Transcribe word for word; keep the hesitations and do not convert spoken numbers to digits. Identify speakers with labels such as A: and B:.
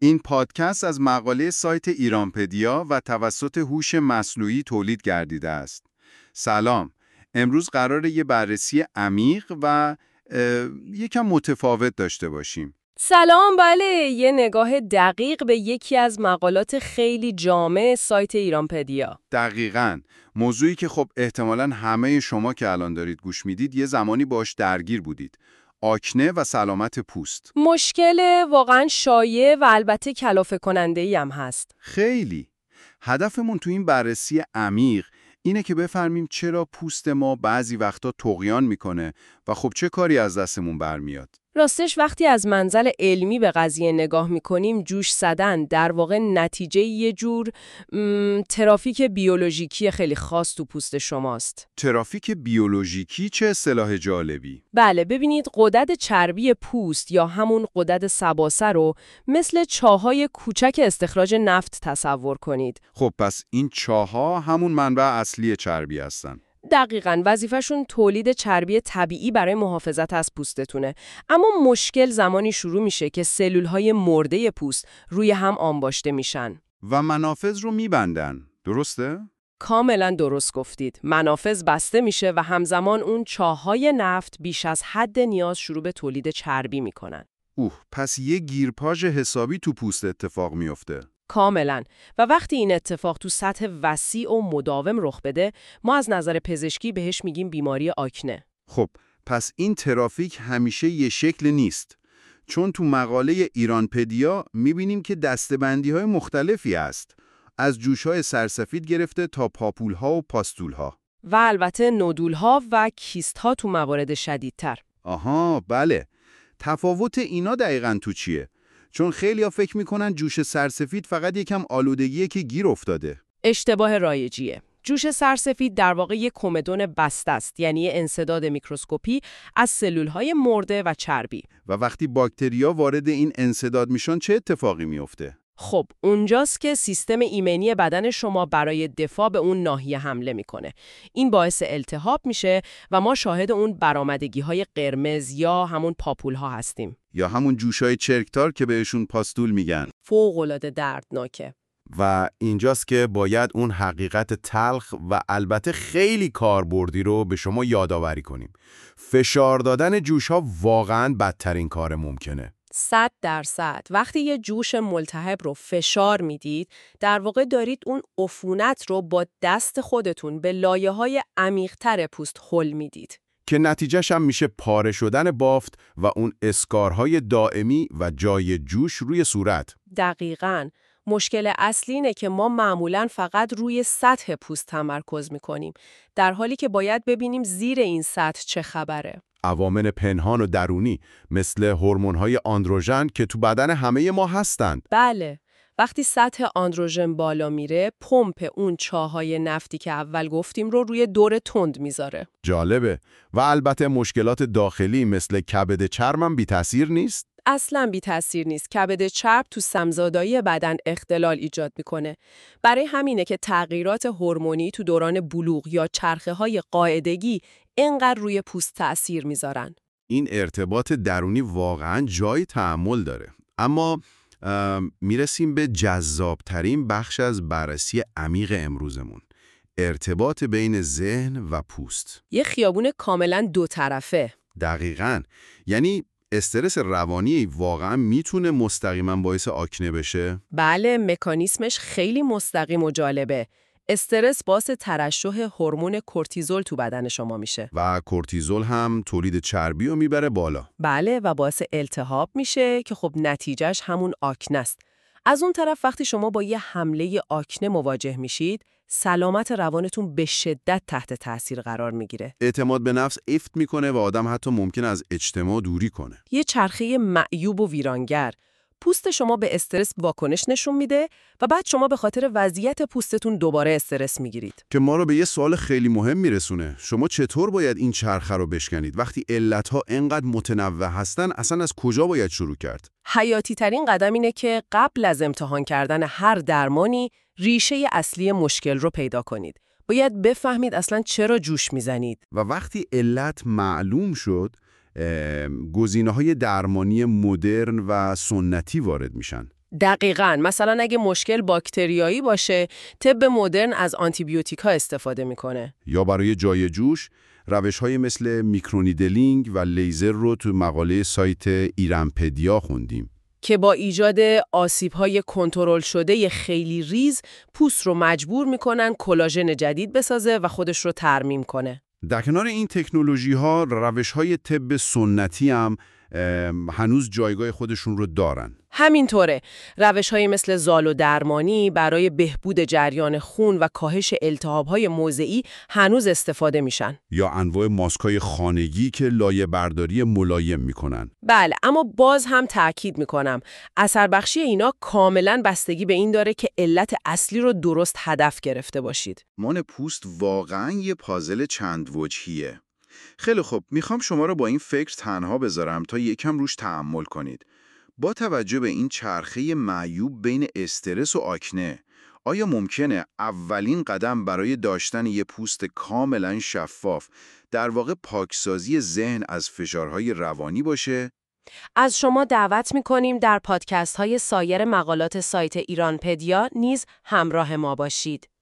A: این پادکست از مقاله سایت ایرانپدیا و توسط هوش مصنوعی تولید گردیده است. سلام، امروز قراره یه بررسی عمیق و یکم متفاوت داشته باشیم.
B: سلام، بله، یه نگاه دقیق به یکی از مقالات خیلی جامع سایت ایرانپدیا.
A: دقیقاً، موضوعی که خب احتمالاً همه شما که الان دارید گوش میدید یه زمانی باش درگیر بودید. آکنه و سلامت پوست.
B: مشکل واقعاً شایع و البته کلافه کننده‌ای هم هست.
A: خیلی. هدفمون تو این بررسی عمیق اینه که بفهمیم چرا پوست ما بعضی وقتا طغیان میکنه و خب چه کاری از دستمون برمیاد.
B: راستش وقتی از منظر علمی به قضیه نگاه میکنیم، جوش زدن در واقع نتیجه یه جور م، ترافیک بیولوژیکی خیلی خاص تو پوست شماست.
A: ترافیک بیولوژیکی چه اصطلاح جالبی؟
B: بله، ببینید غدد چربی پوست یا همون غدد سباسه رو مثل چاهای کوچک استخراج نفت تصور کنید.
A: خب پس این چاها همون منبع اصلی چربی هستن.
B: دقیقاً، وظیفه‌شون تولید چربی طبیعی برای محافظت از پوستتونه. اما مشکل زمانی شروع میشه که سلول‌های مرده پوست روی هم انباشته میشن
A: و منافذ رو میبندن. درسته؟
B: کاملاً درست گفتید. منافذ بسته میشه و همزمان اون چاه‌های نفت بیش از حد نیاز شروع به تولید چربی میکنن.
A: اوه، پس یه گیرپاژ حسابی تو پوست اتفاق میفته.
B: کاملاً. و وقتی این اتفاق تو سطح وسیع و مداوم رخ بده، ما از نظر پزشکی بهش میگیم بیماری آکنه.
A: خب، پس این ترافیک همیشه یه شکل نیست. چون تو مقاله ایرانپدیا میبینیم که دسته‌بندی‌های مختلفی هست. از جوش‌های سرسفید گرفته تا پاپول‌ها و پاستول‌ها.
B: و البته نودول‌ها و کیست‌ها تو موارد شدیدتر.
A: آها، بله. تفاوت اینا دقیقاً تو چیه؟ چون خیلی‌ها فکر میکنن جوش سرسفید فقط یکم آلودگیه که گیر افتاده.
B: اشتباه رایجیه. جوش سرسفید در واقع یک کمدون بسته است، یعنی انسداد میکروسکوپی از سلول‌های مرده و چربی.
A: و وقتی باکتریا وارد این انسداد میشن چه اتفاقی میفته؟
B: خب اونجاست که سیستم ایمنی بدن شما برای دفاع به اون ناحیه حمله میکنه. این باعث التهاب میشه و ما شاهد اون برآمدگی‌های قرمز یا همون پاپول‌ها هستیم.
A: یا همون جوشای چرکتار که بهشون پاستول میگن.
B: فوق‌العاده دردناکه.
C: و اینجاست که باید اون حقیقت تلخ و البته خیلی کاربردی رو به شما یادآوری کنیم. فشار دادن جوش‌ها واقعاً بدترین کار ممکنه.
B: صد درصد. وقتی یه جوش ملتهب رو فشار میدید، در واقع دارید اون عفونت رو با دست خودتون به لایه‌های عمیق‌تر پوست هل میدید.
C: که نتیجهش هم میشه پاره شدن بافت و اون اسکارهای دائمی و جای جوش روی صورت.
B: دقیقاً. مشکل اصلی اینه که ما معمولاً فقط روی سطح پوست تمرکز میکنیم، در حالی که باید ببینیم زیر این سطح چه خبره.
C: عوامل پنهان و درونی مثل هورمون‌های آندروژن که تو بدن همه ما هستند.
B: بله. وقتی سطح آندروژن بالا میره، پمپ اون چاهای نفتی که اول گفتیم رو روی دور تند میذاره.
C: جالبه. و البته مشکلات داخلی مثل کبد چرمم بی تأثیر نیست؟
B: اصلاً بی تأثیر نیست. کبد چرب تو سمزدایی بدن اختلال ایجاد میکنه. برای همینه که تغییرات هورمونی تو دوران بلوغ یا چرخه‌های قاعدگی اینقدر روی پوست تأثیر میذارن.
C: این ارتباط درونی واقعاً جای تأمل داره. اما میرسیم به جذابترین بخش از بررسی عمیق امروزمون. ارتباط بین ذهن و پوست.
B: یه خیابون کاملاً دو طرفه.
C: دقیقاً. یعنی استرس روانی واقعاً میتونه مستقیما باعث آکنه بشه؟
B: بله، مکانیسمش خیلی مستقیم و جالبه. استرس باعث ترشح هورمون کورتیزول تو بدن شما میشه.
C: و کورتیزول هم تولید چربی رو میبره بالا.
B: بله، و باعث التهاب میشه که خب نتیجهش همون آکنه است. از اون طرف وقتی شما با یه حمله آکنه مواجه میشید، سلامت روانتون به شدت تحت تاثیر قرار میگیره.
C: اعتماد به نفس افت میکنه و آدم حتی ممکن از اجتماع دوری کنه.
B: یه چرخه معیوب و ویرانگر. پوست شما به استرس واکنش نشون میده و بعد شما به خاطر وضعیت پوستتون دوباره استرس میگیرید.
C: که ما رو به یه سوال خیلی مهم میرسونه. شما چطور باید این چرخه رو بشکنید؟ وقتی علتها انقدر متنوع هستن، اصلا از کجا باید شروع کرد؟
B: حیاتی ترین قدم اینه که قبل از امتحان کردن هر درمانی ریشه اصلی مشکل رو پیدا کنید. باید بفهمید اصلا چرا جوش میزنید.
C: و وقتی علت معلوم شد، گزینه‌های درمانی مدرن و سنتی وارد میشن.
B: دقیقاً. مثلا اگه مشکل باکتریایی باشه، طب مدرن از آنتیبیوتیک ها استفاده میکنه.
C: یا برای جای جوش روش‌های مثل میکرونیدلینگ و لیزر رو تو مقاله سایت ایرانپدیا خوندیم
B: که با ایجاد آسیب‌های کنترل شده خیلی ریز، پوست رو مجبور میکنن کلاژن جدید بسازه و خودش رو ترمیم کنه.
C: در کنار این تکنولوژی‌ها، روش‌های طب سنتی هم هنوز جایگاه خودشون رو دارن.
B: همینطوره. روش‌های مثل زال و درمانی برای بهبود جریان خون و کاهش التهاب‌های موضعی هنوز استفاده میشن.
C: یا انواع ماسکای خانگی که لایه برداری ملایم میکنن.
B: بله، اما باز هم تأکید میکنم اثر بخشی اینا کاملا بستگی به این داره که علت اصلی رو درست هدف گرفته باشید.
A: من پوست واقعاً یه پازل چند وجهیه. خیلی خوب، میخوام شما رو با این فکر تنها بذارم تا یکم روش تأمل کنید. با توجه به این چرخه معیوب بین استرس و آکنه، آیا ممکنه اولین قدم برای داشتن یه پوست کاملا شفاف در واقع پاکسازی ذهن از فشارهای روانی باشه؟
B: از شما دعوت میکنیم در پادکست های سایر مقالات سایت ایرانپدیا نیز همراه ما باشید.